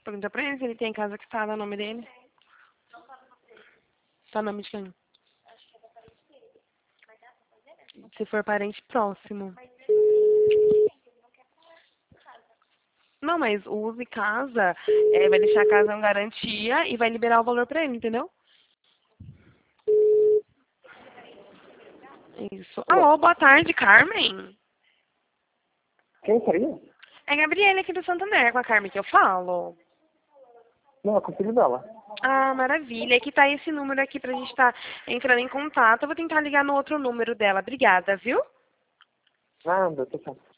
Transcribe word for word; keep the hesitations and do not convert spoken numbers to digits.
Pergunta pra ele se ele tem casa que tá no nome dele. Tá no nome de quem? Se for parente próximo. Não, mas o Use Casa é, vai deixar a casa em garantia e vai liberar o valor pra ele, entendeu? Isso. Alô, boa tarde, Carmen. Quem seria? É Gabriela aqui do Santander, com a Carmen que eu falo. Não, é com o filho dela. Ah, maravilha. Aqui tá esse número aqui pra gente estar entrando em contato. Eu vou tentar ligar no outro número dela. Obrigada, viu? Nada, tô